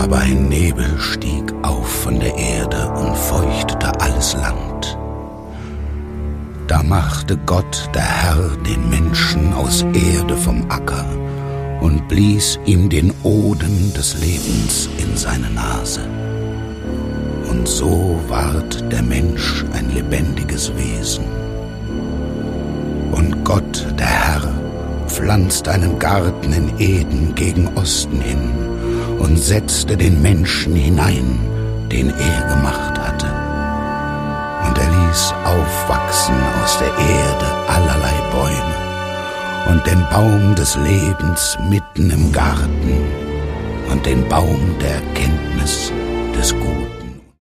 Aber ein Nebel stieg auf von der Erde und feuchtete alles Land. Da machte Gott, der Herr, den Menschen aus Erde vom Acker und blies ihm den Odem des Lebens in seine Nase. Und so ward der Mensch ein lebendiges Wesen. Und Gott, der Herr, pflanzt einen Garten in Eden gegen Osten hin und setzte den Menschen hinein, den er gemacht hatte. Und er ließ aufwachsen aus der Erde allerlei Bäume und den Baum des Lebens mitten im Garten und den Baum der Erkenntnis des Guten